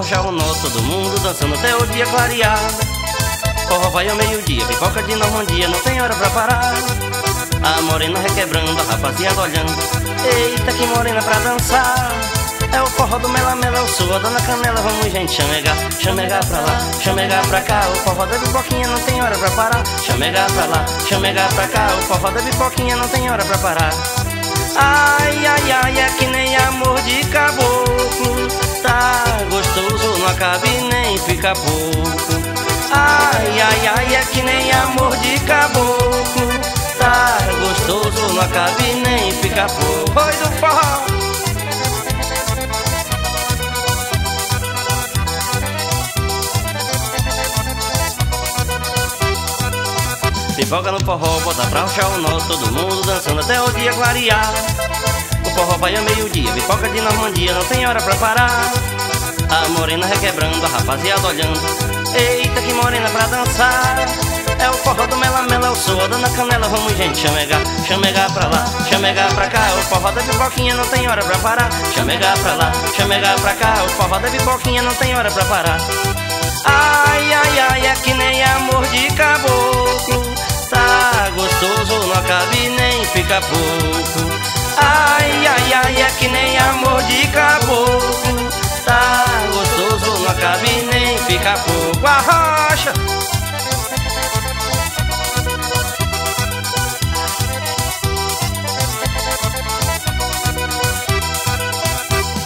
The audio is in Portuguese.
rachar o nó, todo mundo dançando até o dia clarear. Forró vai ao meio-dia, pipoca de Normandia, não tem hora pra parar. A morena requebrando, a rapaziada olhando. Eita, que morena pra dançar. É o forró do mela-mela, é o suor da canela. Vamos, gente, chamegar, chamegar pra lá, chamegar pra cá. O forró da pipoquinha não tem hora pra parar. Chamegar pra lá, chamegar pra cá. O forró da pipoquinha não tem hora pra parar. Ai, ai, ai, é que nem amor de caboclo. Tá gostoso, não acabe nem fica pouco. Ai, ai, ai, é que nem amor de caboclo. Tá gostoso, não acabe nem fica pouco. Oi do forró. Pipoca no forró, bota pra rachar o nó, todo mundo dançando até o dia clarear. O forró vai ao meio-dia, pipoca de Normandia, não tem hora pra parar. A morena requebrando, a rapaziada olhando. Eita, que morena pra dançar. É o forró do mela-mela, é o suor da canela. Vamos, gente, chamegar, chamegar pra lá, chamegar pra cá. O forró da pipoquinha não tem hora pra parar. Chamegar pra lá, chamegar pra cá. O forró da pipoquinha não tem hora pra parar. Ai, ai, ai, é que nem amor de caboclo. Tá gostoso, não acabe nem fica pouco. Ai, ai, ai, é que nem amor de caboclo.